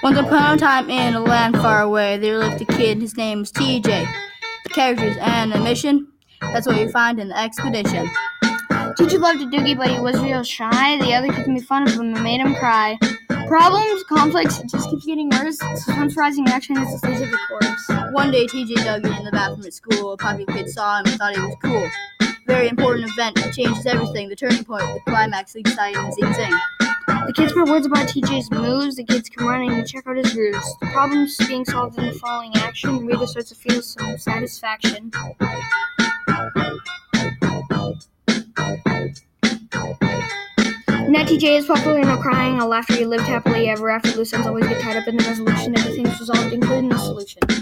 Once upon a time in a land far away, there lived a kid. His name was TJ. The characters and the mission, that's what you find in the expedition. Teacher loved Doogie, but he was real shy. The other kids made fun of him and made him cry. Problems, conflicts, it just keeps getting worse. Suspense rising, action is the stage of the course. One day, TJ dug in the bathroom at school. A popular kid saw him and thought he was cool. Very important event. It changes everything. The turning point, the climax, the exciting zing-zing. The kids spread words about TJ's moves. The kids come running to check out his grooves. The problems being solved in the following action. The reader starts to feel some satisfaction. Now TJ is popular, no crying, no laughter. He lived happily ever after. Loose ends always get tied up in the resolution. Everything's resolved, including the solution.